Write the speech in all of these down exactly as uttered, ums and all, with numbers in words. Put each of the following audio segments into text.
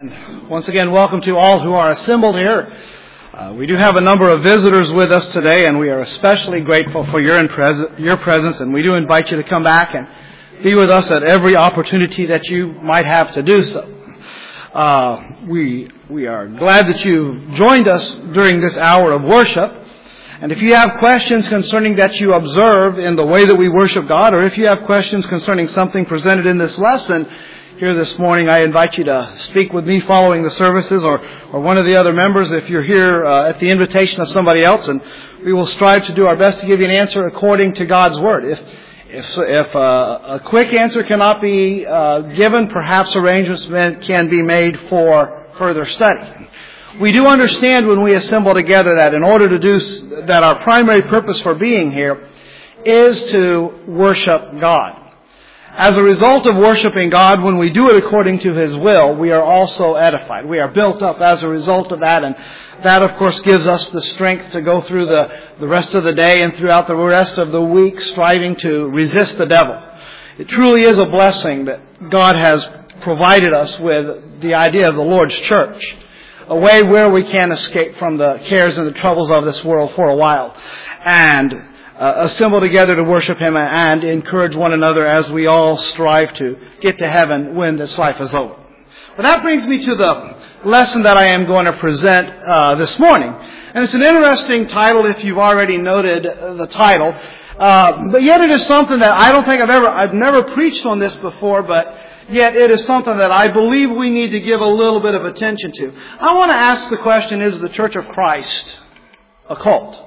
And once again, welcome to all who are assembled here. Uh, we do have a number of visitors with us today, and we are especially grateful for your, in pres- your presence, and we do invite you to come back and be with us at every opportunity that you might have to do so. Uh, we, we are glad that you joined us during this hour of worship. And if you have questions concerning that you observe in the way that we worship God, or if you have questions concerning something presented in this lesson here this morning, I invite you to speak with me following the services, or, or one of the other members if you're here uh, at the invitation of somebody else, and we will strive to do our best to give you an answer according to God's Word. If if, if uh, a quick answer cannot be uh, given, perhaps arrangements can be made for further study. We do understand when we assemble together that in order to do that, our primary purpose for being here is to worship God. As a result of worshiping God, when we do it according to His will, we are also edified. We are built up as a result of that, and that, of course, gives us the strength to go through the, the rest of the day and throughout the rest of the week striving to resist the devil. It truly is a blessing that God has provided us with the idea of the Lord's church, a way where we can escape from the cares and the troubles of this world for a while, and uh, assemble together to worship Him and encourage one another as we all strive to get to heaven when this life is over. But that brings me to the lesson that I am going to present uh, this morning. And it's an interesting title if you've already noted the title. Uh, but yet it is something that I don't think I've ever, I've never preached on this before, but yet it is something that I believe we need to give a little bit of attention to. I want to ask the question, is the Church of Christ a cult?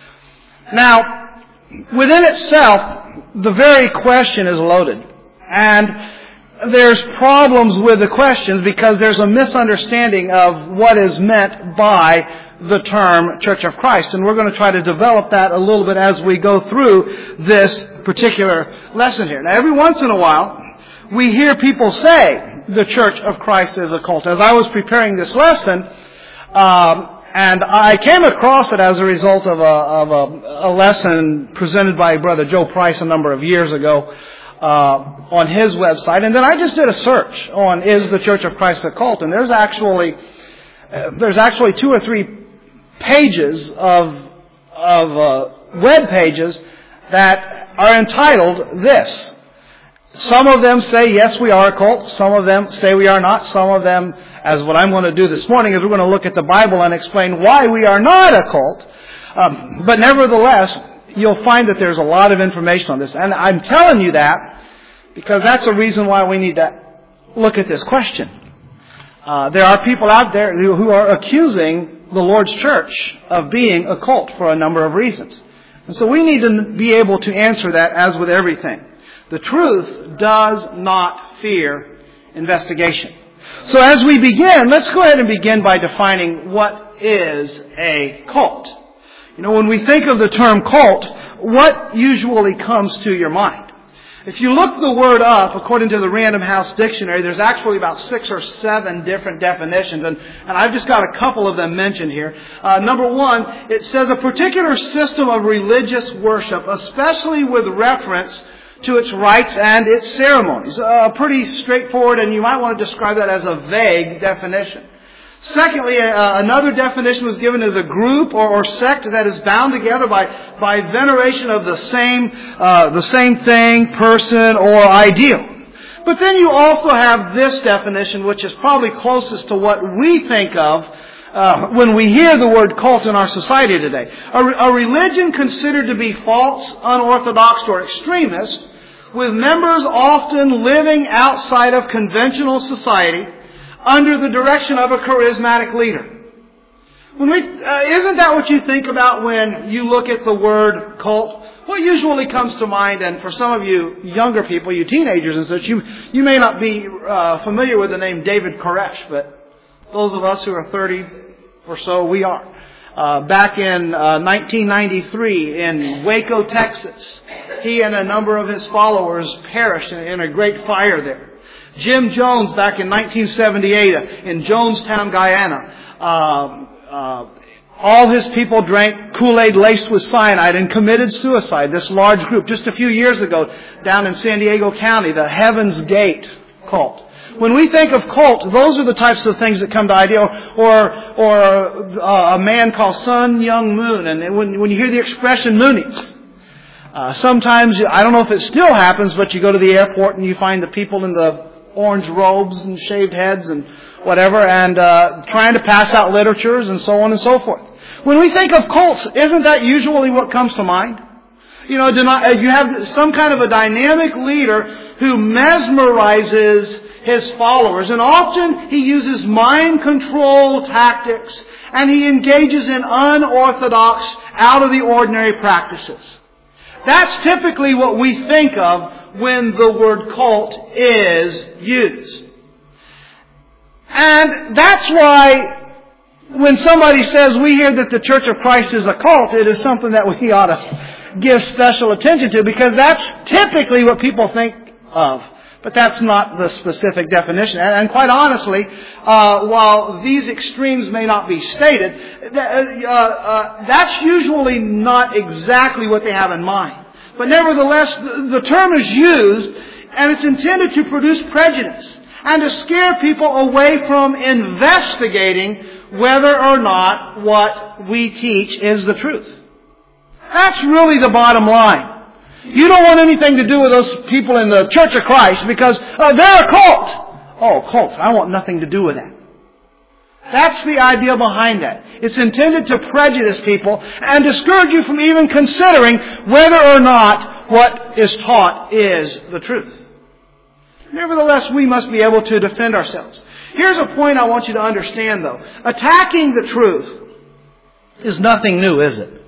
Now, within itself, the very question is loaded. And there's problems with the questions because there's a misunderstanding of what is meant by the term Church of Christ. And we're going to try to develop that a little bit as we go through this particular lesson here. Now, every once in a while, we hear people say the Church of Christ is a cult. As I was preparing this lesson, um, and I came across it as a result of a, of a, a lesson presented by Brother Joe Price a number of years ago uh, on his website. And then I just did a search on is the Church of Christ a cult? And there's actually uh, there's actually two or three pages of of uh, web pages that are entitled this. Some of them say, yes, we are a cult. Some of them say we are not. Some of them, as what I'm going to do this morning, is we're going to look at the Bible and explain why we are not a cult. Um, but nevertheless, you'll find that there's a lot of information on this. And I'm telling you that because that's a reason why we need to look at this question. Uh, there are people out there who, who are accusing the Lord's church of being a cult for a number of reasons. And so we need to be able to answer that as with everything. The truth does not fear investigation. So as we begin, let's go ahead and begin by defining what is a cult. You know, when we think of the term cult, what usually comes to your mind? If you look the word up, according to the Random House Dictionary, there's actually about six or seven different definitions, and, and I've just got a couple of them mentioned here. Uh, number one, it says a particular system of religious worship, especially with reference to its rites and its ceremonies. Uh, pretty straightforward, and you might want to describe that as a vague definition. Secondly, uh, another definition was given as a group or, or sect that is bound together by, by veneration of the same, uh, the same thing, person, or ideal. But then you also have this definition, which is probably closest to what we think of Uh, when we hear the word cult in our society today. A, a religion considered to be false, unorthodox, or extremist, with members often living outside of conventional society under the direction of a charismatic leader. When we, uh, isn't that what you think about when you look at the word cult? What usually comes to mind, and for some of you younger people, you teenagers and such, you, you may not be uh, familiar with the name David Koresh, but those of us who are thirty or so, we are. Uh, back in uh, nineteen ninety-three in Waco, Texas, he and a number of his followers perished in, in a great fire there. Jim Jones back in nineteen seventy-eight in Jonestown, Guyana. Uh, uh, all his people drank Kool-Aid laced with cyanide and committed suicide. This large group, just a few years ago, down in San Diego County, the Heaven's Gate cult. When we think of cult, those are the types of things that come to idea. Or, or, or uh, a man called Sun Young Moon. And when, when you hear the expression Moonies, uh, sometimes, I don't know if it still happens, but you go to the airport and you find the people in the orange robes and shaved heads and whatever, and uh, trying to pass out literatures and so on and so forth. When we think of cults, isn't that usually what comes to mind? You know, you have some kind of a dynamic leader who mesmerizes his followers. And often he uses mind control tactics and he engages in unorthodox, out of the ordinary practices. That's typically what we think of when the word cult is used. And that's why when somebody says we hear that the Church of Christ is a cult, it is something that we ought to give special attention to, because that's typically what people think of. But that's not the specific definition. And quite honestly, uh, while these extremes may not be stated, uh, uh, that's usually not exactly what they have in mind. But nevertheless, the, the term is used, and it's intended to produce prejudice and to scare people away from investigating whether or not what we teach is the truth. That's really the bottom line. You don't want anything to do with those people in the Church of Christ because uh, they're a cult. Oh, cult. I want nothing to do with that. That's the idea behind that. It's intended to prejudice people and discourage you from even considering whether or not what is taught is the truth. Nevertheless, we must be able to defend ourselves. Here's a point I want you to understand, though. Attacking the truth is nothing new, is it?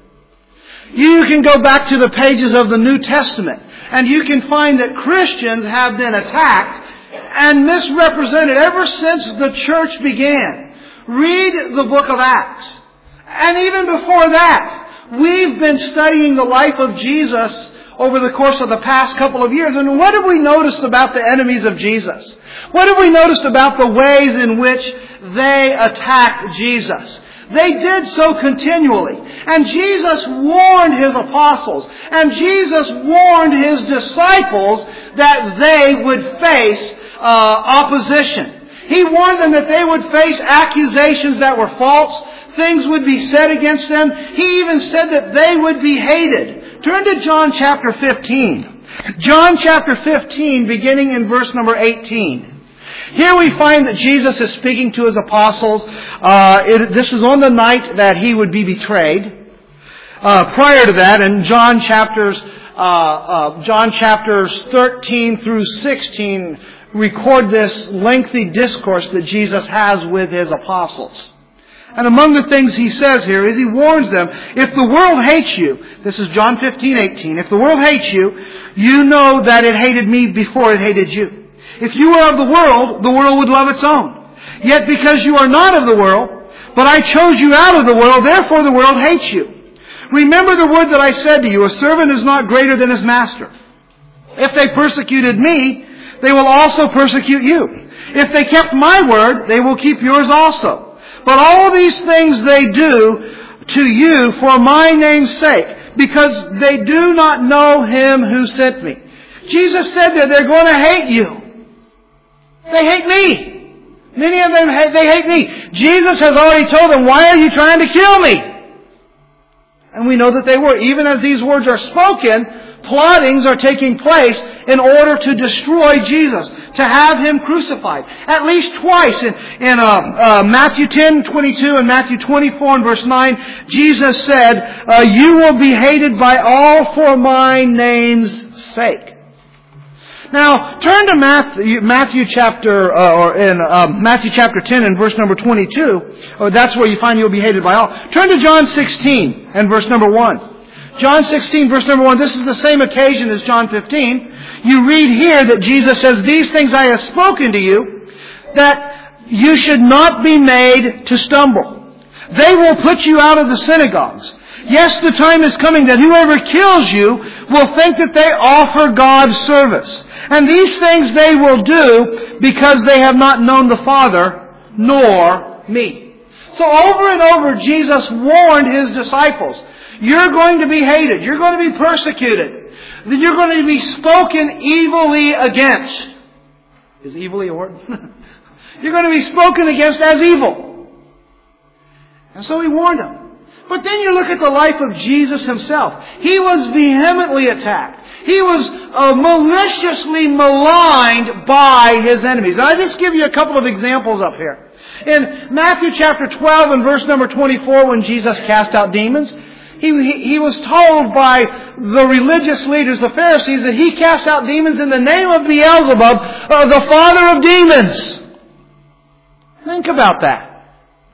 You can go back to the pages of the New Testament and you can find that Christians have been attacked and misrepresented ever since the church began. Read the book of Acts. And even before that, we've been studying the life of Jesus over the course of the past couple of years. And what have we noticed about the enemies of Jesus? What have we noticed about the ways in which they attacked Jesus? They did so continually. And Jesus warned His apostles. And Jesus warned His disciples that they would face uh, opposition. He warned them that they would face accusations that were false. Things would be said against them. He even said that they would be hated. Turn to John chapter fifteen. John chapter fifteen, beginning in verse number eighteen. Here we find that Jesus is speaking to His apostles. Uh, it, this is on the night that He would be betrayed. Uh, prior to that, in John chapters, uh, uh, John chapters thirteen through sixteen, record this lengthy discourse that Jesus has with His apostles. And among the things He says here is He warns them, if the world hates you, this is John fifteen eighteen, if the world hates you, you know that it hated me before it hated you. If you were of the world, the world would love its own. Yet because you are not of the world, but I chose you out of the world, therefore the world hates you. Remember the word that I said to you, a servant is not greater than his master. If they persecuted me, they will also persecute you. If they kept my word, they will keep yours also. But all these things they do to you for my name's sake, because they do not know Him who sent me. Jesus said that they're going to hate you. They hate me. Many of them, hate, they hate me. Jesus has already told them, why are you trying to kill me? And we know that they were. Even as these words are spoken, plottings are taking place in order to destroy Jesus, to have Him crucified. At least twice in, in uh, uh, Matthew ten twenty-two and Matthew twenty-four and verse nine, Jesus said, uh, you will be hated by all for my name's sake. Now, turn to Matthew, Matthew chapter, uh, or in uh, Matthew chapter ten and verse number twenty-two. Oh, that's where you find you'll be hated by all. Turn to John sixteen and verse number one. John sixteen, verse number one. This is the same occasion as John fifteen. You read here that Jesus says, these things I have spoken to you, that you should not be made to stumble. They will put you out of the synagogues. Yes, the time is coming that whoever kills you will think that they offer God service. And these things they will do because they have not known the Father nor me. So over and over Jesus warned His disciples, you're going to be hated. You're going to be persecuted. You're going to be spoken evilly against. Is evilly a word? You're going to be spoken against as evil. And so he warned them. But then you look at the life of Jesus himself. He was vehemently attacked. He was uh, maliciously maligned by his enemies. And I just give you a couple of examples up here. In Matthew chapter twelve and verse number twenty-four, when Jesus cast out demons, he, he, he was told by the religious leaders, the Pharisees, that he cast out demons in the name of Beelzebub, uh, the father of demons. Think about that.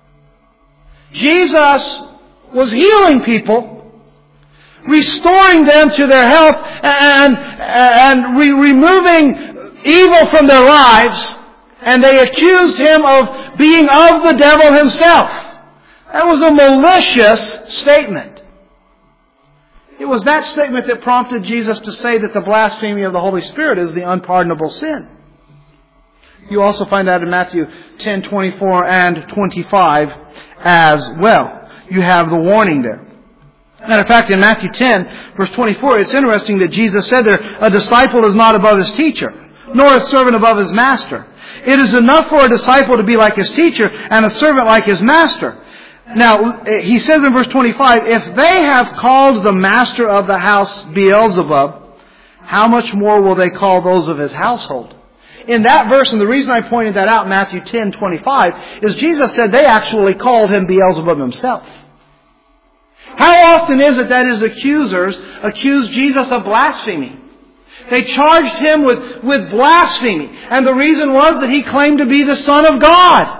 Jesus was healing people, restoring them to their health, and, and re- removing evil from their lives, and they accused him of being of the devil himself. That was a malicious statement. It was that statement that prompted Jesus to say that the blasphemy of the Holy Spirit is the unpardonable sin. You also find that in Matthew ten, twenty-four and twenty-five as well. You have the warning there. Matter of fact, in Matthew ten, verse twenty-four, it's interesting that Jesus said there, a disciple is not above his teacher, nor a servant above his master. It is enough for a disciple to be like his teacher and a servant like his master. Now, he says in verse twenty-five, if they have called the master of the house Beelzebub, how much more will they call those of his household? In that verse, and the reason I pointed that out, Matthew ten, twenty-five, is Jesus said they actually called him Beelzebub himself. How often is it that his accusers accused Jesus of blasphemy? They charged him with, with blasphemy. And the reason was that he claimed to be the Son of God.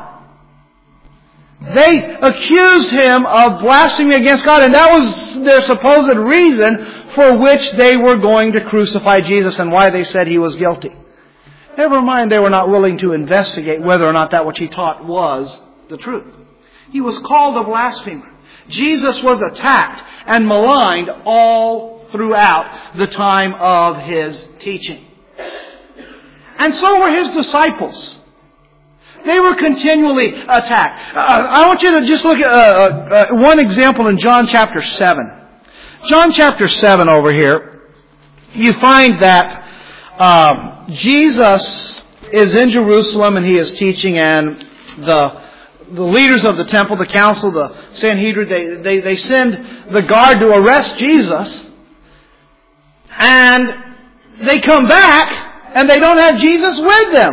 They accused him of blasphemy against God, and that was their supposed reason for which they were going to crucify Jesus and why they said he was guilty. Never mind, they were not willing to investigate whether or not that which he taught was the truth. He was called a blasphemer. Jesus was attacked and maligned all throughout the time of his teaching. And so were his disciples. They were continually attacked. Uh, I want you to just look at uh, uh, one example in John chapter seven. John chapter seven over here, you find that Um, Jesus is in Jerusalem and he is teaching, and the the leaders of the temple, the council, the Sanhedrin, they, they, they send the guard to arrest Jesus, and they come back and they don't have Jesus with them.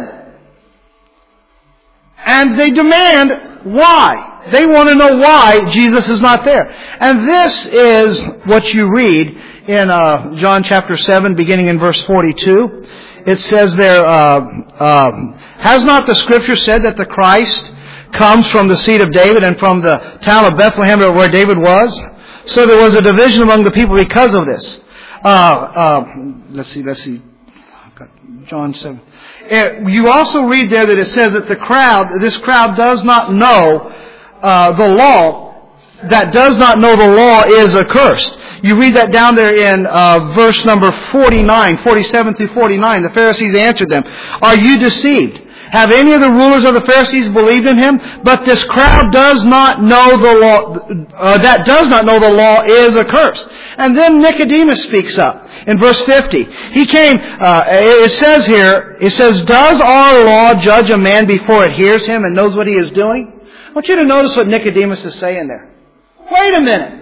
And they demand why. They want to know why Jesus is not there. And this is what you read in uh, John chapter seven, beginning in verse forty-two. It says there, uh, uh, has not the Scripture said that the Christ comes from the seed of David and from the town of Bethlehem where David was? So there was a division among the people because of this. Uh, uh, let's see, let's see. John seven. You also read there that it says that the crowd, this crowd does not know uh, the law. That does not know the law is accursed. You read that down there in uh, verse number forty-nine, forty-seven through forty-nine. The Pharisees answered them, "Are you deceived? Have any of the rulers of the Pharisees believed in him? But this crowd does not know the law, uh, that does not know the law is accursed." And then Nicodemus speaks up in verse fifty. He came, uh, it says here, it says, "Does our law judge a man before it hears him and knows what he is doing?" I want you to notice what Nicodemus is saying there. Wait a minute.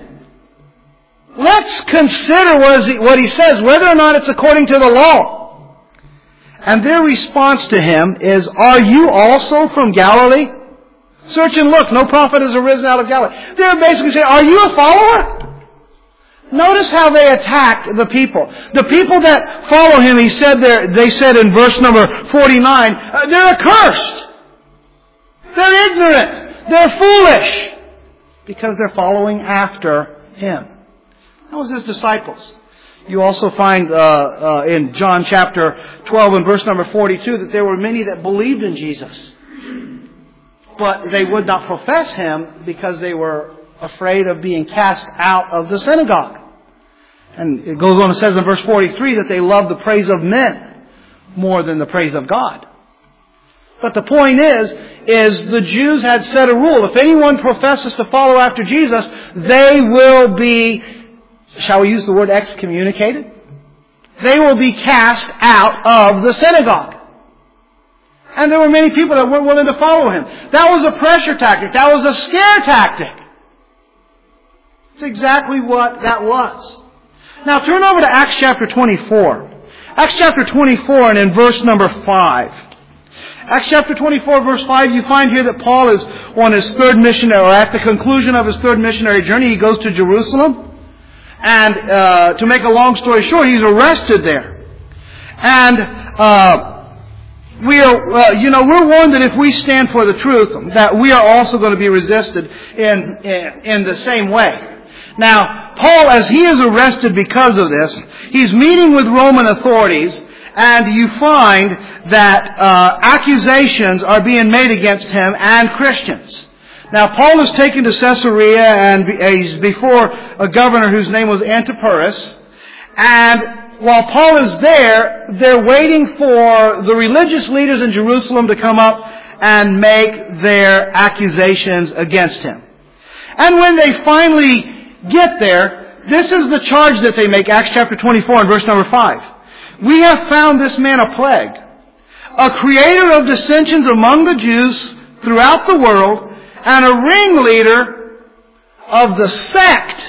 Let's consider what, he, what he says, whether or not it's according to the law. And their response to him is, "Are you also from Galilee? Search and look, no prophet has arisen out of Galilee." They're basically saying, "Are you a follower?" Notice how they attack the people. The people that follow him, he said there, they said in verse number forty-nine, uh, they're accursed. They're ignorant. They're foolish. Because they're following after him. That was his disciples. You also find uh, uh, in John chapter twelve and verse number forty-two that there were many that believed in Jesus. But they would not profess him because they were afraid of being cast out of the synagogue. And it goes on and says in verse forty-three that they loved the praise of men more than the praise of God. But the point is, is the Jews had set a rule. If anyone professes to follow after Jesus, they will be, shall we use the word excommunicated? They will be cast out of the synagogue. And there were many people that weren't willing to follow him. That was a pressure tactic. That was a scare tactic. It's exactly what that was. Now turn over to Acts chapter twenty-four. Acts chapter twenty-four and in verse number five. Acts chapter twenty-four verse five, you find here that Paul is on his third missionary, or at the conclusion of his third missionary journey, he goes to Jerusalem. And uh, to make a long story short, he's arrested there. And uh, we are, uh, you know, we're warned that if we stand for the truth, that we are also going to be resisted in, in, in the same way. Now, Paul, as he is arrested because of this, he's meeting with Roman authorities, and you find that uh, accusations are being made against him and Christians. Now, Paul is taken to Caesarea, and he's before a governor whose name was Antipas, and while Paul is there, they're waiting for the religious leaders in Jerusalem to come up and make their accusations against him. And when they finally get there, this is the charge that they make, Acts chapter twenty-four and verse number five. We have found this man a plague, a creator of dissensions among the Jews throughout the world, and a ringleader of the sect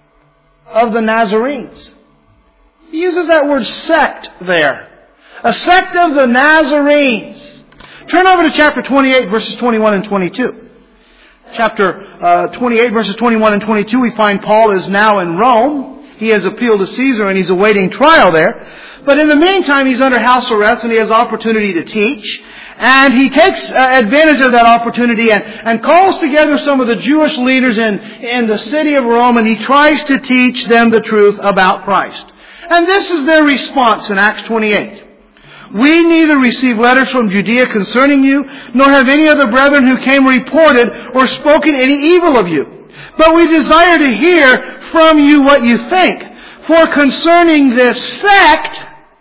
of the Nazarenes. He uses that word sect there. A sect of the Nazarenes. Turn over to chapter twenty-eight, verses twenty-one and twenty-two. Chapter uh, twenty-eight, verses twenty-one and twenty-two, we find Paul is now in Rome. He has appealed to Caesar and he's awaiting trial there. But in the meantime, he's under house arrest and he has opportunity to teach. And he takes uh, advantage of that opportunity and, and calls together some of the Jewish leaders in, in the city of Rome, and he tries to teach them the truth about Christ. And this is their response in Acts twenty-eight. We neither receive letters from Judea concerning you, nor have any other brethren who came reported or spoken any evil of you. But we desire to hear from you what you think. For concerning this sect,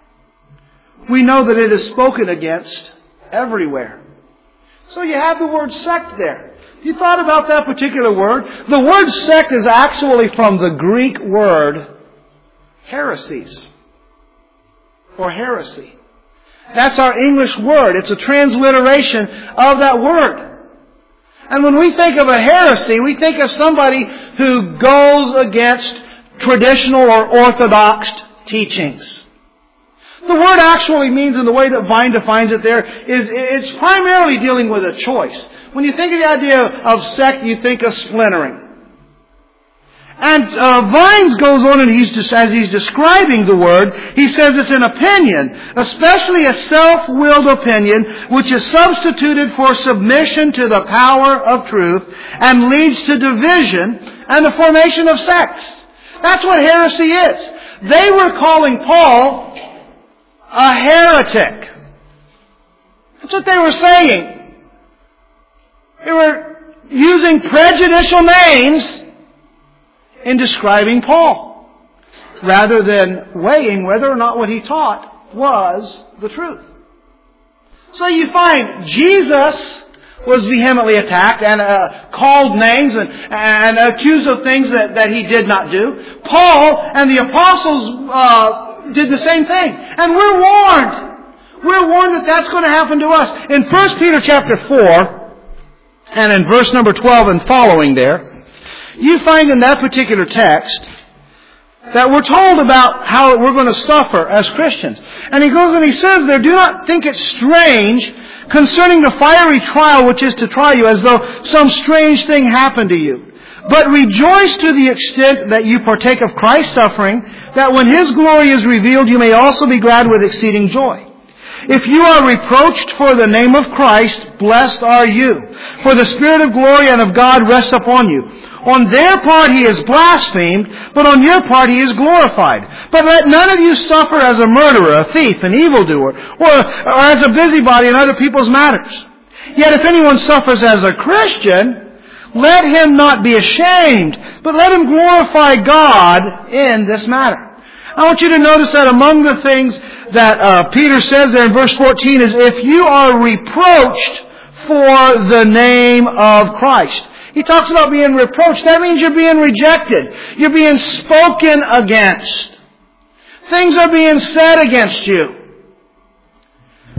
we know that it is spoken against everywhere. So you have the word sect there. If you thought about that particular word, the word sect is actually from the Greek word heresies, or heresy. That's our English word. It's a transliteration of that word. And when we think of a heresy, we think of somebody who goes against traditional or orthodox teachings. The word actually means, in the way that Vine defines it there, is it's primarily dealing with a choice. When you think of the idea of sect, you think of splintering. And uh, Vines goes on, and he's just, as he's describing the word, he says it's an opinion, especially a self-willed opinion, which is substituted for submission to the power of truth and leads to division and the formation of sects. That's what heresy is. They were calling Paul a heretic. That's what they were saying. They were using prejudicial names in describing Paul, rather than weighing whether or not what he taught was the truth. So you find Jesus was vehemently attacked and uh, called names and, and accused of things that, that he did not do. Paul and the apostles uh, did the same thing. And we're warned. We're warned that that's going to happen to us. In First Peter chapter four, and in verse number twelve and following there, you find in that particular text that we're told about how we're going to suffer as Christians. And he goes and he says there, do not think it strange concerning the fiery trial which is to try you, as though some strange thing happened to you. But rejoice to the extent that you partake of Christ's suffering, that when His glory is revealed, you may also be glad with exceeding joy. If you are reproached for the name of Christ, blessed are you. For the Spirit of glory and of God rests upon you. On their part He is blasphemed, but on your part He is glorified. But let none of you suffer as a murderer, a thief, an evildoer, or, or as a busybody in other people's matters. Yet if anyone suffers as a Christian, let him not be ashamed, but let him glorify God in this matter. I want you to notice that among the things that uh, Peter says there in verse fourteen is, if you are reproached for the name of Christ. He talks about being reproached. That means you're being rejected. You're being spoken against. Things are being said against you.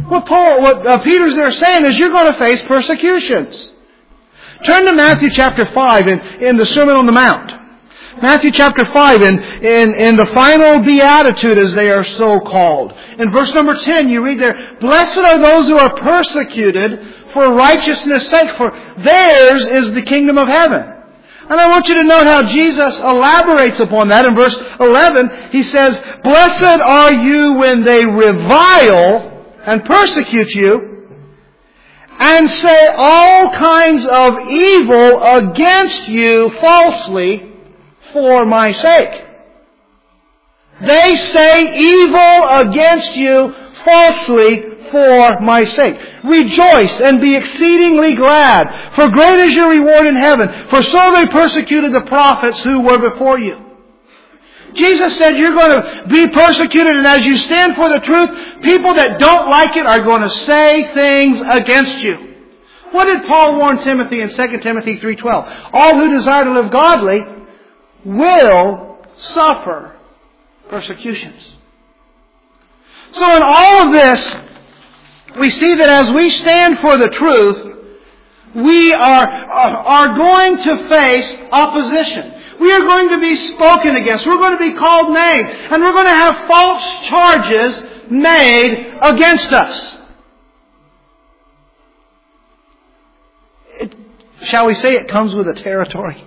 What Paul, what uh, Peter's there saying is you're going to face persecutions. Turn to Matthew chapter five in, in the Sermon on the Mount. Matthew chapter five in, in, in the final beatitude, as they are so called. In verse number ten, you read there, "Blessed are those who are persecuted for righteousness' sake, for theirs is the kingdom of heaven." And I want you to note how Jesus elaborates upon that. In verse eleven, He says, "Blessed are you when they revile and persecute you, and say all kinds of evil against you falsely for my sake." They say evil against you falsely for my sake. "Rejoice and be exceedingly glad, for great is your reward in heaven. For so they persecuted the prophets who were before you." Jesus said you're going to be persecuted, and as you stand for the truth, people that don't like it are going to say things against you. What did Paul warn Timothy in Second Timothy three twelve? All who desire to live godly will suffer persecutions. So in all of this, we see that as we stand for the truth, we are, are going to face opposition. We are going to be spoken against. We're going to be called names. And we're going to have false charges made against us. It, shall we say it comes with a territory?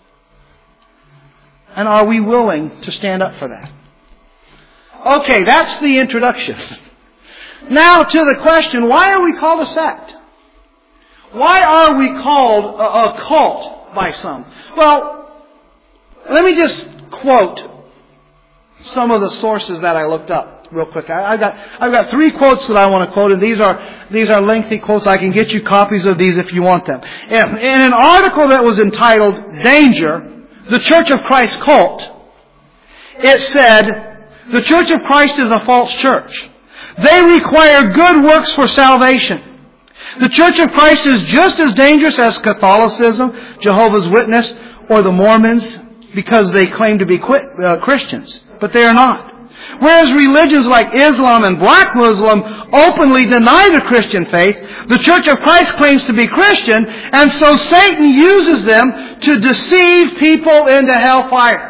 And are we willing to stand up for that? Okay, that's the introduction. Now to the question, why are we called a sect? Why are we called a, a cult by some? Well, let me just quote some of the sources that I looked up real quick. I, I've got I've got three quotes that I want to quote, and these are these are lengthy quotes. I can get you copies of these if you want them. In, in an article that was entitled "Danger: The Church of Christ Cult," it said, "The Church of Christ is a false church. They require good works for salvation. The Church of Christ is just as dangerous as Catholicism, Jehovah's Witness, or the Mormons, because they claim to be uh, Christians, but they are not. Whereas religions like Islam and Black Muslim openly deny the Christian faith, the Church of Christ claims to be Christian, and so Satan uses them to deceive people into hellfire."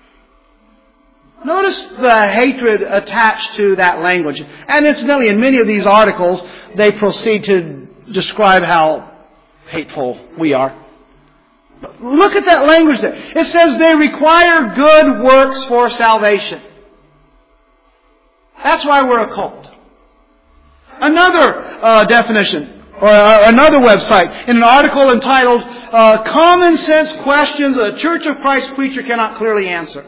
Notice the hatred attached to that language. And incidentally, in many of these articles, they proceed to describe how hateful we are. But look at that language there. It says they require good works for salvation. That's why we're a cult. Another uh, definition, or uh, another website, in an article entitled uh, "Common Sense Questions a Church of Christ Preacher Cannot Clearly Answer."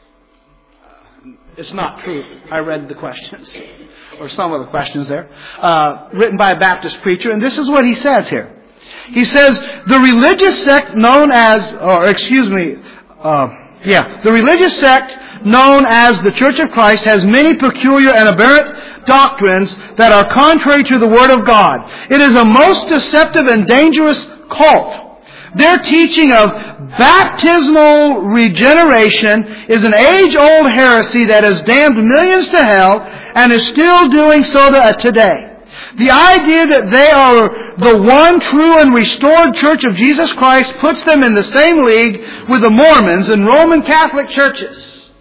It's not true. I read the questions, or some of the questions there, uh, written by a Baptist preacher, and this is what he says here. He says, "The religious sect known as, or excuse me, uh, yeah, the religious sect known as the Church of Christ has many peculiar and aberrant doctrines that are contrary to the Word of God. It is a most deceptive and dangerous cult. Their teaching of baptismal regeneration is an age-old heresy that has damned millions to hell and is still doing so today. The idea that they are the one true and restored Church of Jesus Christ puts them in the same league with the Mormons and Roman Catholic churches."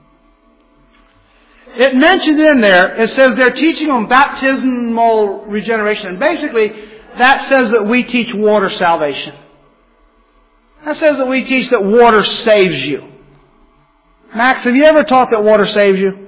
It mentioned in there, it says they're teaching on baptismal regeneration. And basically, that says that we teach water salvation. That says that we teach that water saves you. Max, have you ever taught that water saves you?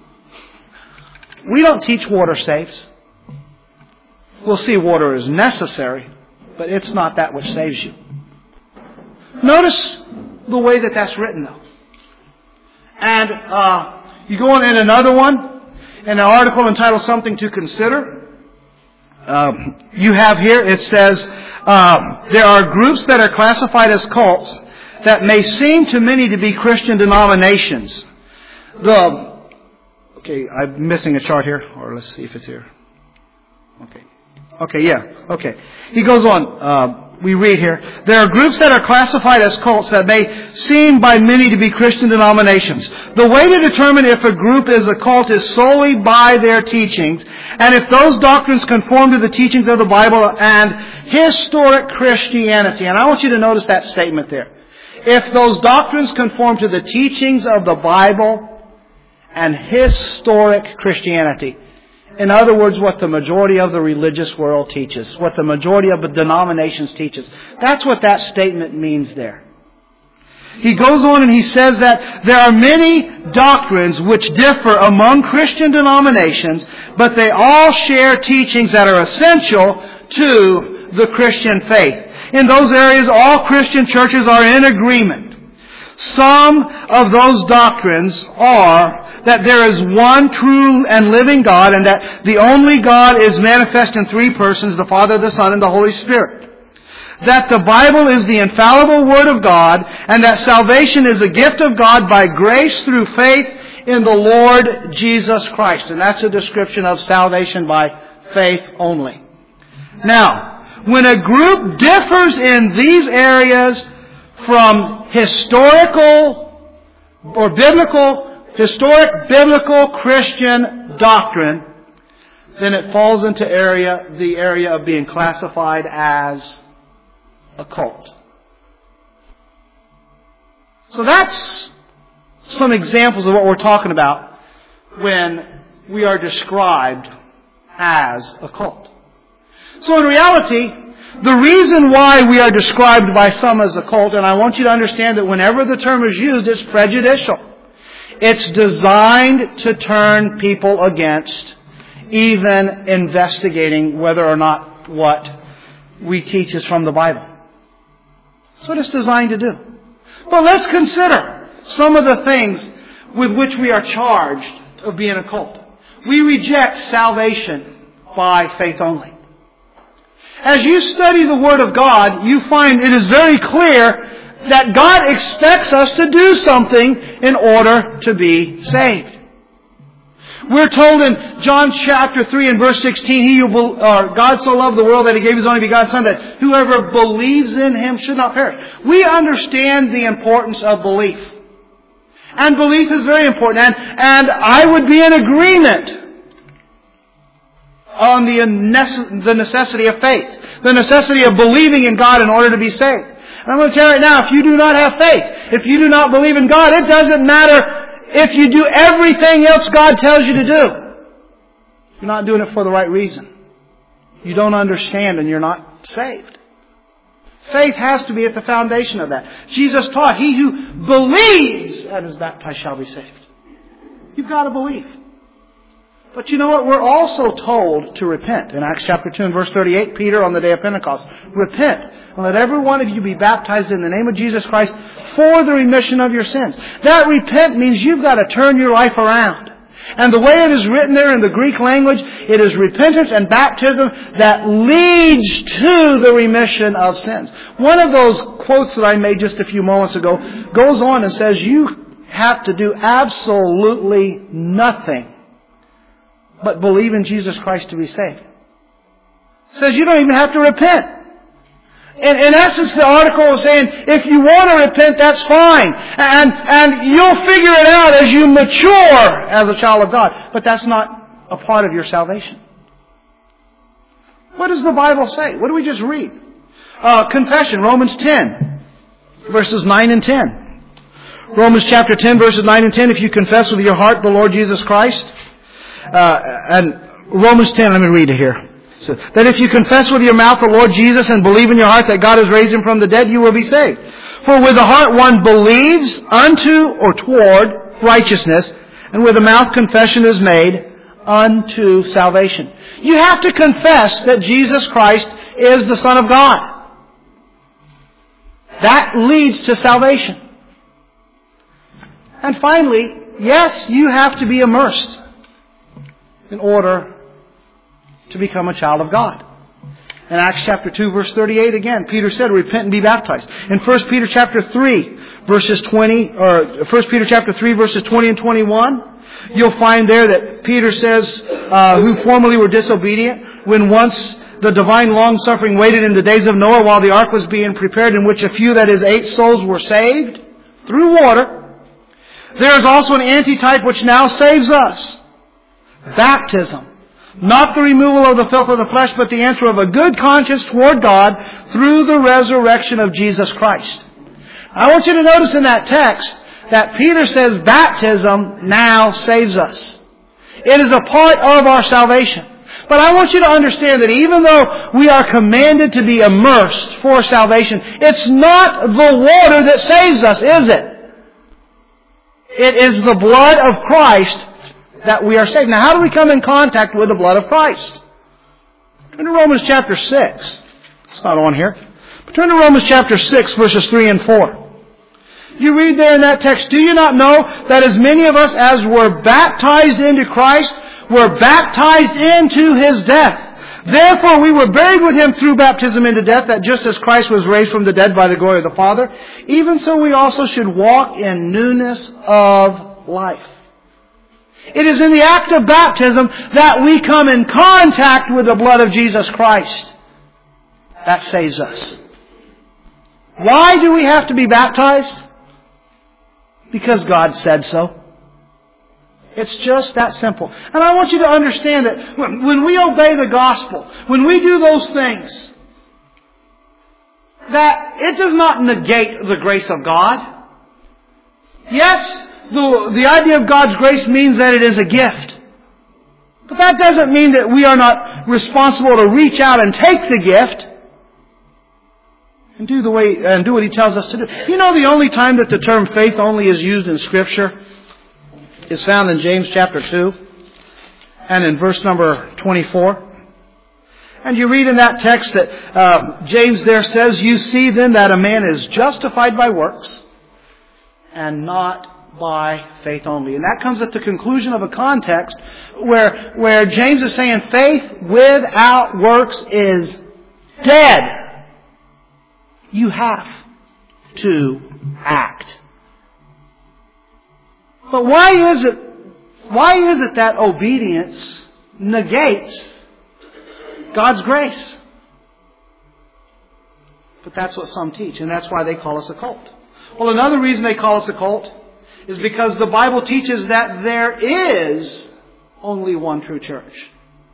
We don't teach water saves. We'll see water is necessary, but it's not that which saves you. Notice the way that that's written, though. And uh, you go on in another one, in an article entitled "Something to Consider." Um, you have here, it says, um, there are groups that are classified as cults that may seem to many to be Christian denominations. The okay, I'm missing a chart here, or let's see if it's here. Okay. Okay, yeah, okay. He goes on. Uh, we read here, there are groups that are classified as cults that may seem by many to be Christian denominations. The way to determine if a group is a cult is solely by their teachings, and if those doctrines conform to the teachings of the Bible and historic Christianity. And I want you to notice that statement there. If those doctrines conform to the teachings of the Bible and historic Christianity. In other words, what the majority of the religious world teaches, what the majority of the denominations teaches. That's what that statement means there. He goes on and he says that there are many doctrines which differ among Christian denominations, but they all share teachings that are essential to the Christian faith. In those areas, all Christian churches are in agreement. Some of those doctrines are that there is one true and living God, and that the only God is manifest in three persons, the Father, the Son, and the Holy Spirit. That the Bible is the infallible Word of God, and that salvation is a gift of God by grace through faith in the Lord Jesus Christ. And that's a description of salvation by faith only. Now, when a group differs in these areas from historical or biblical Historic biblical Christian doctrine, then it falls into area the area of being classified as a cult. So that's some examples of what we're talking about when we are described as a cult. So in reality, the reason why we are described by some as a cult, and I want you to understand that whenever the term is used, it's prejudicial. It's designed to turn people against even investigating whether or not what we teach is from the Bible. That's what it's designed to do. But let's consider some of the things with which we are charged of being a cult. We reject salvation by faith only. As you study the Word of God, you find it is very clear that God expects us to do something in order to be saved. We're told in John chapter three and verse sixteen, He who, uh, God so loved the world that He gave His only begotten Son, that whoever believes in Him should not perish. We understand the importance of belief. And belief is very important. And, and I would be in agreement on the, the necessity of faith. The necessity of believing in God in order to be saved. And I'm going to tell you right now, if you do not have faith, if you do not believe in God, it doesn't matter if you do everything else God tells you to do. You're not doing it for the right reason. You don't understand and you're not saved. Faith has to be at the foundation of that. Jesus taught, he who believes and is baptized shall be saved. You've got to believe. But you know what? We're also told to repent. In Acts chapter two and verse thirty-eight, Peter on the day of Pentecost, repent. And let every one of you be baptized in the name of Jesus Christ for the remission of your sins. That repent means you've got to turn your life around. And the way it is written there in the Greek language, it is repentance and baptism that leads to the remission of sins. One of those quotes that I made just a few moments ago goes on and says you have to do absolutely nothing but believe in Jesus Christ to be saved. It says you don't even have to repent. In, in essence, the article is saying, if you want to repent, that's fine. And, and you'll figure it out as you mature as a child of God. But that's not a part of your salvation. What does the Bible say? What do we just read? Uh, confession, Romans ten, verses nine and ten. Romans chapter ten, verses nine and ten. If you confess with your heart the Lord Jesus Christ. Uh, and Romans ten, let me read it here. So, that if you confess with your mouth the Lord Jesus and believe in your heart that God has raised Him from the dead, you will be saved. For with the heart one believes unto or toward righteousness, and with the mouth confession is made unto salvation. You have to confess that Jesus Christ is the Son of God. That leads to salvation. And finally, yes, you have to be immersed in order to become a child of God. In Acts chapter two, verse thirty-eight, again, Peter said, repent and be baptized. In First Peter chapter three, verses twenty, or First Peter chapter three, verses twenty and twenty-one, you'll find there that Peter says, uh, who formerly were disobedient, when once the divine long-suffering waited in the days of Noah while the ark was being prepared, in which a few, that is, eight souls, were saved through water, there is also an antitype which now saves us. Baptism. Not the removal of the filth of the flesh, but the answer of a good conscience toward God through the resurrection of Jesus Christ. I want you to notice in that text that Peter says baptism now saves us. It is a part of our salvation. But I want you to understand that even though we are commanded to be immersed for salvation, it's not the water that saves us, is it? It is the blood of Christ that we are saved. Now, how do we come in contact with the blood of Christ? Turn to Romans chapter six. It's not on here. But turn to Romans chapter six, verses three and four. You read there in that text, do you not know that as many of us as were baptized into Christ were baptized into His death? Therefore we were buried with Him through baptism into death, that just as Christ was raised from the dead by the glory of the Father, even so we also should walk in newness of life. It is in the act of baptism that we come in contact with the blood of Jesus Christ. That saves us. Why do we have to be baptized? Because God said so. It's just that simple. And I want you to understand that when we obey the gospel, when we do those things, that it does not negate the grace of God. Yes, the, the idea of God's grace means that it is a gift. But that doesn't mean that we are not responsible to reach out and take the gift and do the way and do what He tells us to do. You know, the only time that the term faith only is used in Scripture is found in James chapter two and in verse number twenty-four. And you read in that text that uh, James there says, "You see then that a man is justified by works and not by faith only." And that comes at the conclusion of a context where, where James is saying faith without works is dead. You have to act. But why is it, why is it that obedience negates God's grace? But that's what some teach, and that's why they call us a cult. Well, another reason they call us a cult is because the Bible teaches that there is only one true church.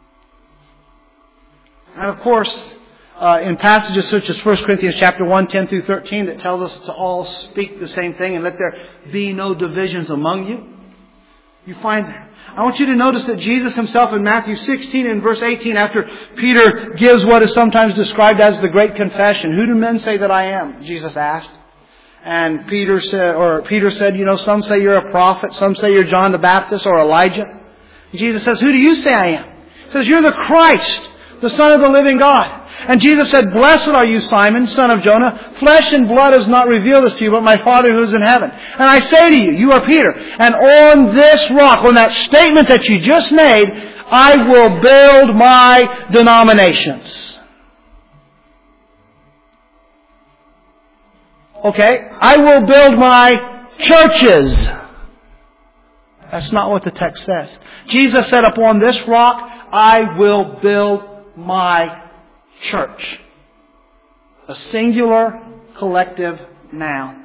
And of course, uh, in passages such as First Corinthians chapter one, ten through thirteen, that tells us to all speak the same thing and let there be no divisions among you, you find there. I want you to notice that Jesus Himself in Matthew sixteen and verse eighteen, after Peter gives what is sometimes described as the Great Confession, "Who do men say that I am?" Jesus asked. And Peter said, or Peter said, you know, some say you're a prophet, some say you're John the Baptist or Elijah. Jesus says, "Who do you say I am?" He says, "You're the Christ, the Son of the living God." And Jesus said, "Blessed are you, Simon, son of Jonah. Flesh and blood has not revealed this to you, but my Father who is in heaven. And I say to you, you are Peter. And on this rock," on that statement that you just made, "I will build my denominations." Okay, "I will build my churches." That's not what the text says. Jesus said, "Upon this rock, I will build my church." A singular, collective noun.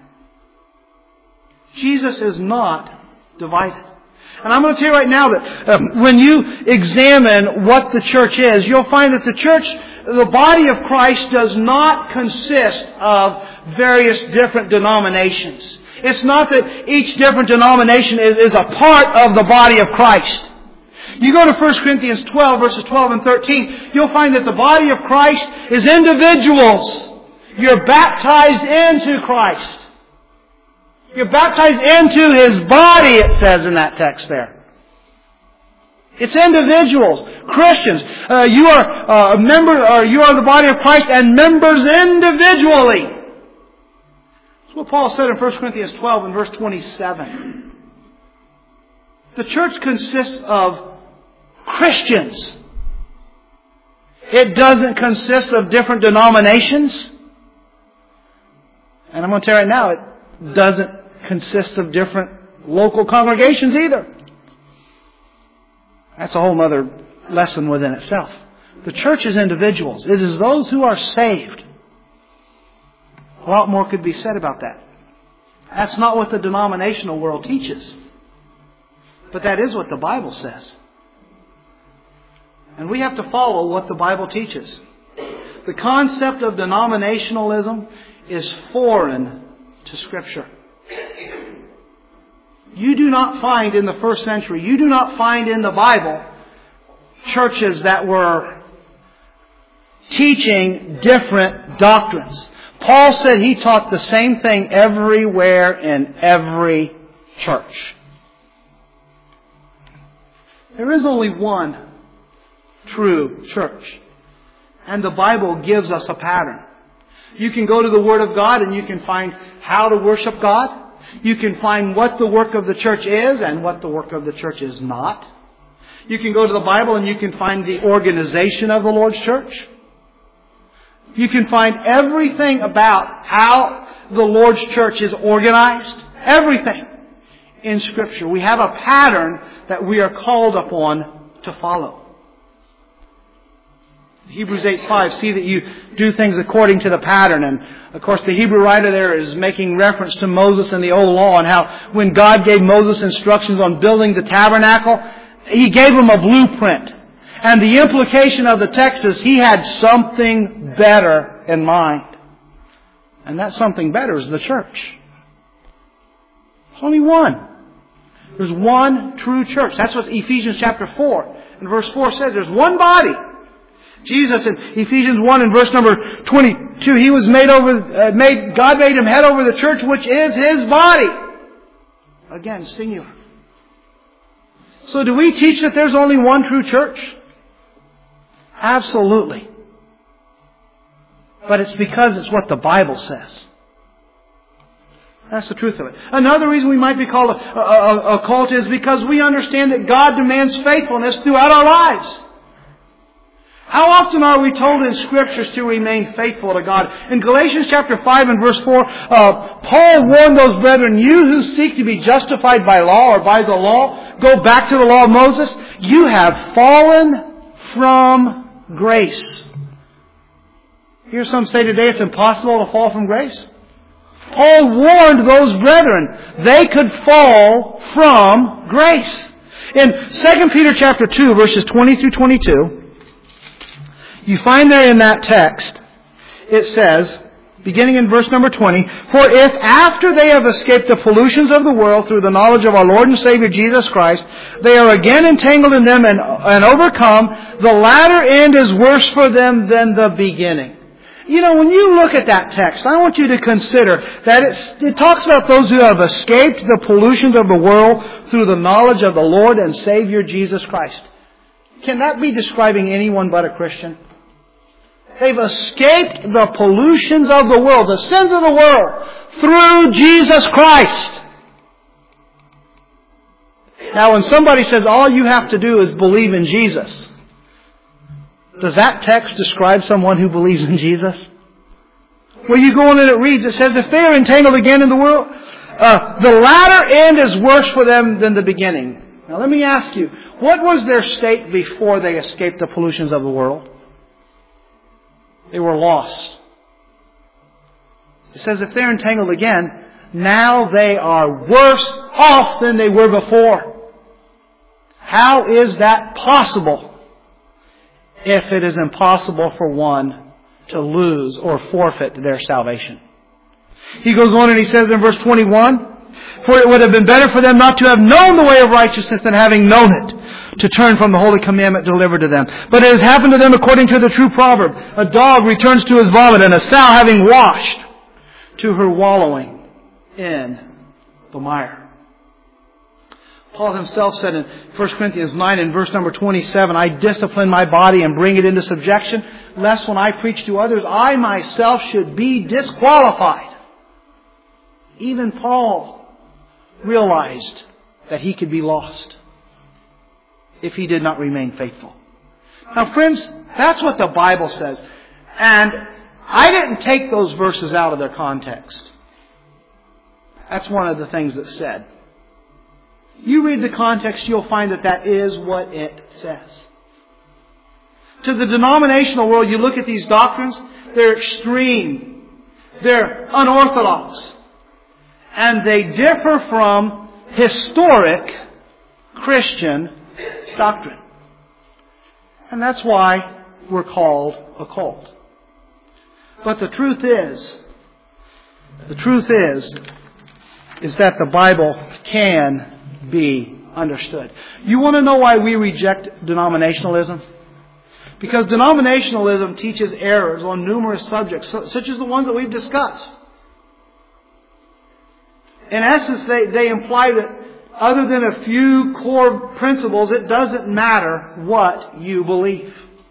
Jesus is not divided. And I'm going to tell you right now that um, when you examine what the church is, you'll find that the church, the body of Christ, does not consist of various different denominations. It's not that each different denomination is, is a part of the body of Christ. You go to First Corinthians twelve, verses twelve and thirteen, you'll find that the body of Christ is individuals. You're baptized into Christ. You're baptized into His body, it says in that text there. It's individuals, Christians. Uh, you are uh, a member, or you are the body of Christ, and members individually. That's what Paul said in First Corinthians twelve and verse twenty-seven. The church consists of Christians. It doesn't consist of different denominations. And I'm going to tell you right now, it doesn't consist of different local congregations either. That's a whole other lesson within itself. The church is individuals. It is those who are saved. A lot more could be said about that. That's not what the denominational world teaches. But that is what the Bible says. And we have to follow what the Bible teaches. The concept of denominationalism is foreign to Scripture. You do not find in the first century, you do not find in the Bible churches that were teaching different doctrines. Paul said he taught the same thing everywhere in every church. There is only one true church. And the Bible gives us a pattern. You can go to the Word of God and you can find how to worship God. You can find what the work of the church is and what the work of the church is not. You can go to the Bible and you can find the organization of the Lord's church. You can find everything about how the Lord's church is organized. Everything in Scripture. We have a pattern that we are called upon to follow. Hebrews eight five, see that you do things according to the pattern. And of course the Hebrew writer there is making reference to Moses and the old law and how when God gave Moses instructions on building the tabernacle, He gave him a blueprint. And the implication of the text is He had something better in mind. And that something better is the church. There's only one. There's one true church. That's what Ephesians chapter four and verse four says. There's one body. Jesus in Ephesians one and verse number twenty-two, He was made over, uh, made, God made Him head over the church, which is His body. Again, singular. So do we teach that there's only one true church? Absolutely. But it's because it's what the Bible says. That's the truth of it. Another reason we might be called a, a, a cult is because we understand that God demands faithfulness throughout our lives. How often are we told in Scriptures to remain faithful to God? In Galatians chapter five and verse four, uh, Paul warned those brethren, you who seek to be justified by law or by the law, go back to the law of Moses, you have fallen from grace. Hear some say today it's impossible to fall from grace. Paul warned those brethren they could fall from grace. In Second Peter chapter two, verses twenty through twenty-two, you find there in that text, it says, beginning in verse number twenty, for if after they have escaped the pollutions of the world through the knowledge of our Lord and Savior Jesus Christ, they are again entangled in them and, and overcome, the latter end is worse for them than the beginning. You know, when you look at that text, I want you to consider that it's, it talks about those who have escaped the pollutions of the world through the knowledge of the Lord and Savior Jesus Christ. Can that be describing anyone but a Christian? They've escaped the pollutions of the world, the sins of the world, through Jesus Christ. Now, when somebody says all you have to do is believe in Jesus, does that text describe someone who believes in Jesus? Well, you go on and it reads, it says, if they are entangled again in the world, uh, the latter end is worse for them than the beginning. Now, let me ask you, what was their state before they escaped the pollutions of the world? They were lost. It says if they're entangled again, now they are worse off than they were before. How is that possible? If it is impossible for one to lose or forfeit their salvation. He goes on and he says in verse twenty-one, for it would have been better for them not to have known the way of righteousness than having known it, to turn from the holy commandment delivered to them. But it has happened to them according to the true proverb, a dog returns to his vomit, and a sow having washed to her wallowing in the mire. Paul himself said in First Corinthians nine and verse number twenty-seven, I discipline my body and bring it into subjection, lest when I preach to others, I myself should be disqualified. Even Paul realized that he could be lost if he did not remain faithful. Now, friends, that's what the Bible says. And I didn't take those verses out of their context. That's one of the things that's said. You read the context, you'll find that that is what it says. To the denominational world, you look at these doctrines, they're extreme. They're unorthodox. And they differ from historic Christian doctrine. And that's why we're called a cult. But the truth is, the truth is, is that the Bible can be understood. You want to know why we reject denominationalism? Because denominationalism teaches errors on numerous subjects, such as the ones that we've discussed. In essence, they, they imply that other than a few core principles, it doesn't matter what you believe.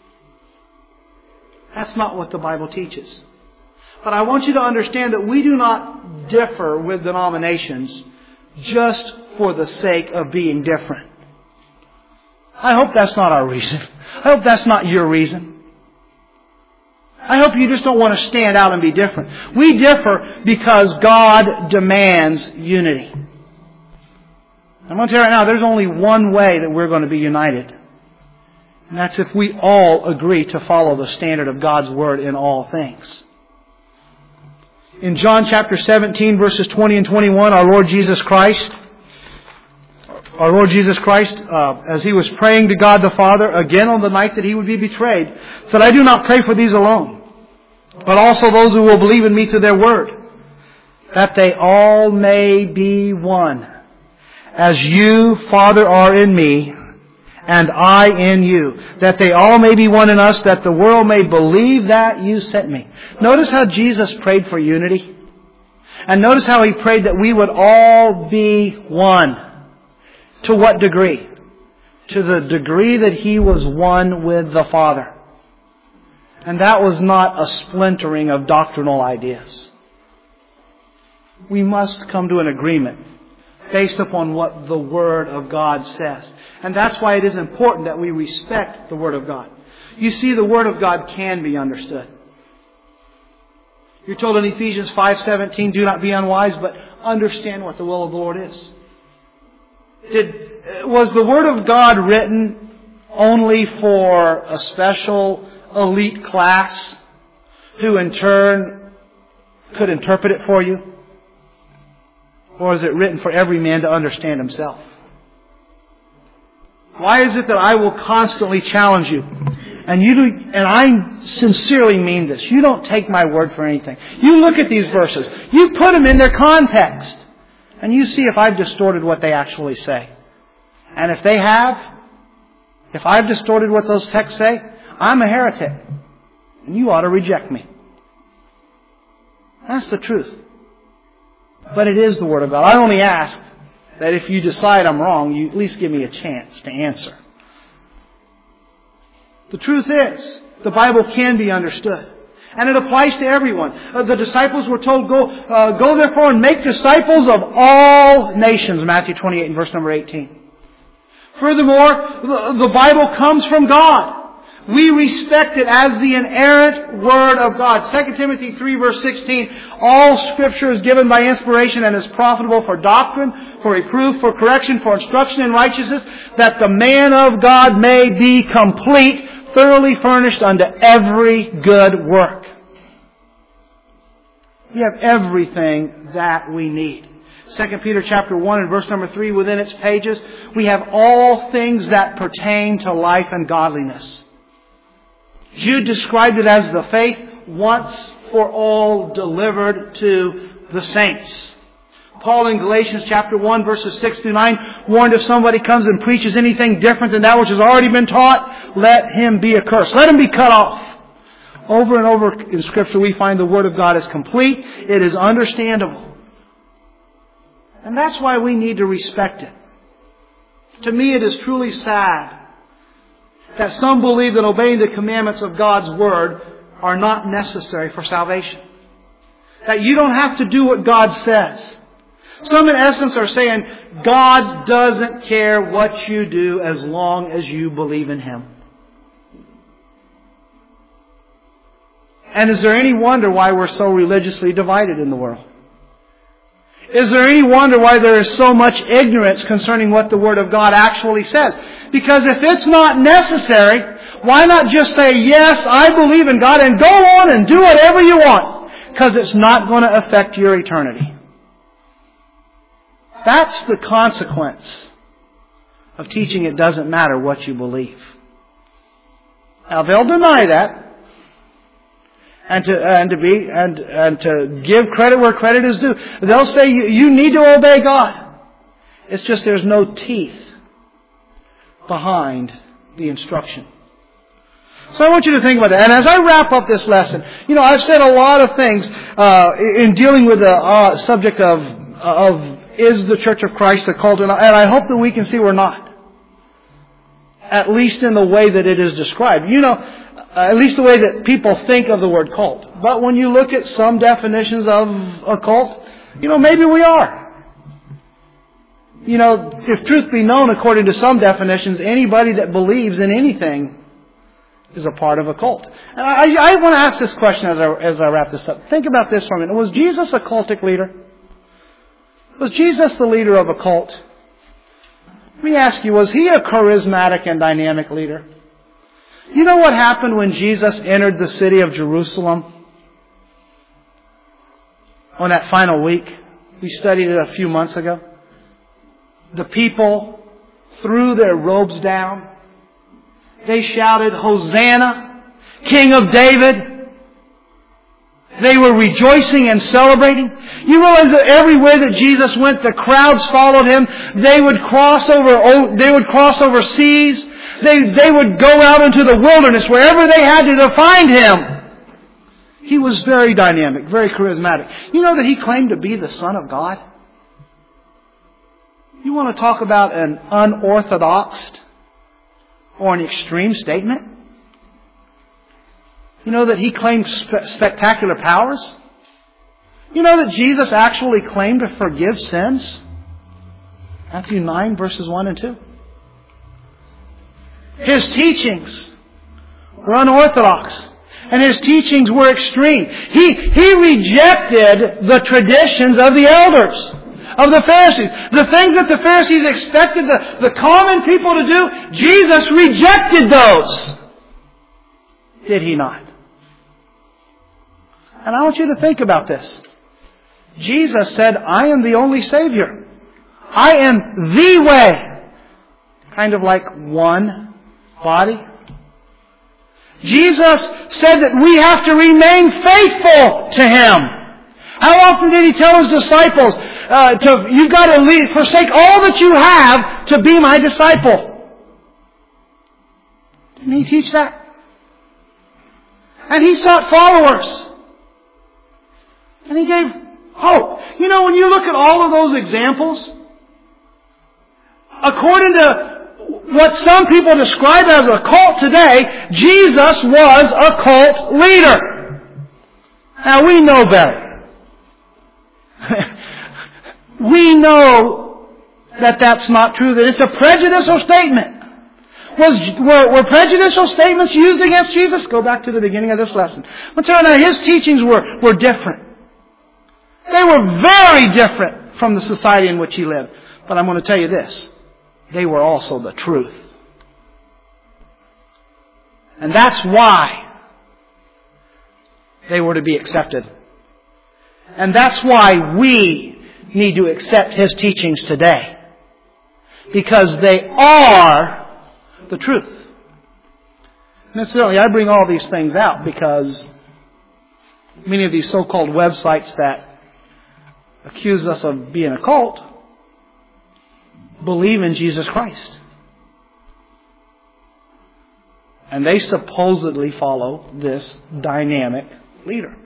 That's not what the Bible teaches. But I want you to understand that we do not differ with denominations just for the sake of being different. I hope that's not our reason. I hope that's not your reason. I hope you just don't want to stand out and be different. We differ because God demands unity. I'm going to tell you right now, there's only one way that we're going to be united. And that's if we all agree to follow the standard of God's Word in all things. In John chapter seventeen, verses twenty and twenty-one, our Lord Jesus Christ, our Lord Jesus Christ, uh, as He was praying to God the Father, again on the night that He would be betrayed, said, I do not pray for these alone, but also those who will believe in Me through their word, that they all may be one. As You, Father, are in Me, and I in You, that they all may be one in Us, that the world may believe that You sent Me. Notice how Jesus prayed for unity. And notice how He prayed that we would all be one. To what degree? To the degree that He was one with the Father. And that was not a splintering of doctrinal ideas. We must come to an agreement based upon what the Word of God says. And that's why it is important that we respect the Word of God. You see, the Word of God can be understood. You're told in Ephesians five seventeen, do not be unwise, but understand what the will of the Lord is. Did, was the Word of God written only for a special elite class who in turn could interpret it for you? Or is it written for every man to understand himself? Why is it that I will constantly challenge you? And you do, and I sincerely mean this. You don't take my word for anything. You look at these verses. You put them in their context. And you see if I've distorted what they actually say. And if they have, if I've distorted what those texts say, I'm a heretic. And you ought to reject me. That's the truth. But it is the Word of God. I only ask that if you decide I'm wrong, you at least give me a chance to answer. The truth is, the Bible can be understood. And it applies to everyone. Uh, the disciples were told, go, uh, go therefore and make disciples of all nations. Matthew twenty-eight and verse number eighteen. Furthermore, the, the Bible comes from God. We respect it as the inerrant Word of God. Second Timothy three verse sixteen, all Scripture is given by inspiration and is profitable for doctrine, for reproof, for correction, for instruction in righteousness, that the man of God may be complete, thoroughly furnished unto every good work. We have everything that we need. Second Peter chapter one and verse number three, within its pages, we have all things that pertain to life and godliness. Jude described it as the faith once for all delivered to the saints. Paul in Galatians chapter one verses six through nine warned if somebody comes and preaches anything different than that which has already been taught, let him be accursed. Let him be cut off. Over and over in Scripture we find the Word of God is complete. It is understandable. And that's why we need to respect it. To me it is truly sad that some believe that obeying the commandments of God's Word are not necessary for salvation. That you don't have to do what God says. Some in essence are saying God doesn't care what you do as long as you believe in Him. And is there any wonder why we're so religiously divided in the world? Is there any wonder why there is so much ignorance concerning what the Word of God actually says? Because if it's not necessary, Why not just say, yes, I believe in God, and go on and do whatever you want? Because it's not going to affect your eternity. That's the consequence of teaching it doesn't matter what you believe. Now they'll deny that. And to and to be and and to give credit where credit is due. They'll say you, you need to obey God. It's just there's no teeth behind the instruction. So I want you to think about that. And as I wrap up this lesson, you know, I've said a lot of things uh, in dealing with the uh, subject of of is the Church of Christ a cult or not? And I hope that we can see we're not. At least in the way that it is described. You know, at least the way that people think of the word cult. But when you look at some definitions of a cult, you know, maybe we are. You know, if truth be known, according to some definitions, anybody that believes in anything is a part of a cult. And I, I want to ask this question as I, as I wrap this up. Think about this for a minute. Was Jesus a cultic leader? Was Jesus the leader of a cult? Let me ask you, was He a charismatic and dynamic leader? You know what happened when Jesus entered the city of Jerusalem on that final week? We studied it a few months ago. The people threw their robes down. They shouted, Hosanna, King of David. They were rejoicing and celebrating. You realize that everywhere that Jesus went, the crowds followed Him. They would cross over, they would cross over seas. They, they would go out into the wilderness, wherever they had to, to find Him. He was very dynamic, very charismatic. You know that He claimed to be the Son of God? You want to talk about an unorthodox or an extreme statement? You know that He claimed spe- spectacular powers? You know that Jesus actually claimed to forgive sins? Matthew nine, verses one and two. His teachings were unorthodox. And His teachings were extreme. He, he rejected the traditions of the elders, of the Pharisees. The things that the Pharisees expected the, the common people to do, Jesus rejected those. Did He not? And I want you to think about this. Jesus said, I am the only Savior. I am the way. Kind of like one body. Jesus said that we have to remain faithful to Him. How often did He tell His disciples, uh, to, you've got to leave, forsake all that you have to be my disciple? Didn't He teach that? And He sought followers. And He gave hope. You know, when you look at all of those examples, according to what some people describe as a cult today, Jesus was a cult leader. Now we know better. We know that that's not true, that it's a prejudicial statement. Was, were, were prejudicial statements used against Jesus? Go back to the beginning of this lesson. But now His teachings were, were different. They were very different from the society in which He lived. But I'm going to tell you this. They were also the truth. And that's why they were to be accepted. And that's why we need to accept His teachings today. Because they are the truth. And incidentally, I bring all these things out because many of these so-called websites that accuse us of being a cult believe in Jesus Christ. And they supposedly follow this dynamic leader.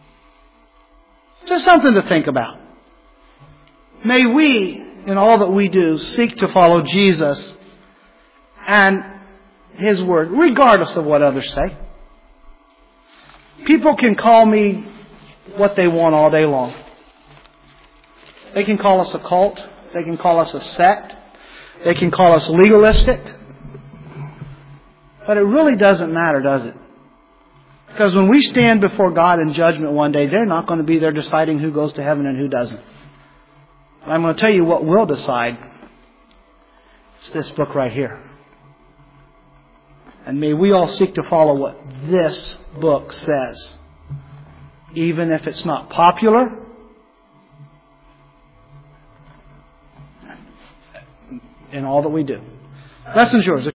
Just something to think about. May we, in all that we do, seek to follow Jesus and His Word, regardless of what others say. People can call me what they want all day long. They can call us a cult. They can call us a sect. They can call us legalistic. But it really doesn't matter, does it? Because when we stand before God in judgment one day, they're not going to be there deciding who goes to heaven and who doesn't. But I'm going to tell you what will decide. It's this book right here. And may we all seek to follow what this book says, even if it's not popular, in all that we do. Lesson's yours.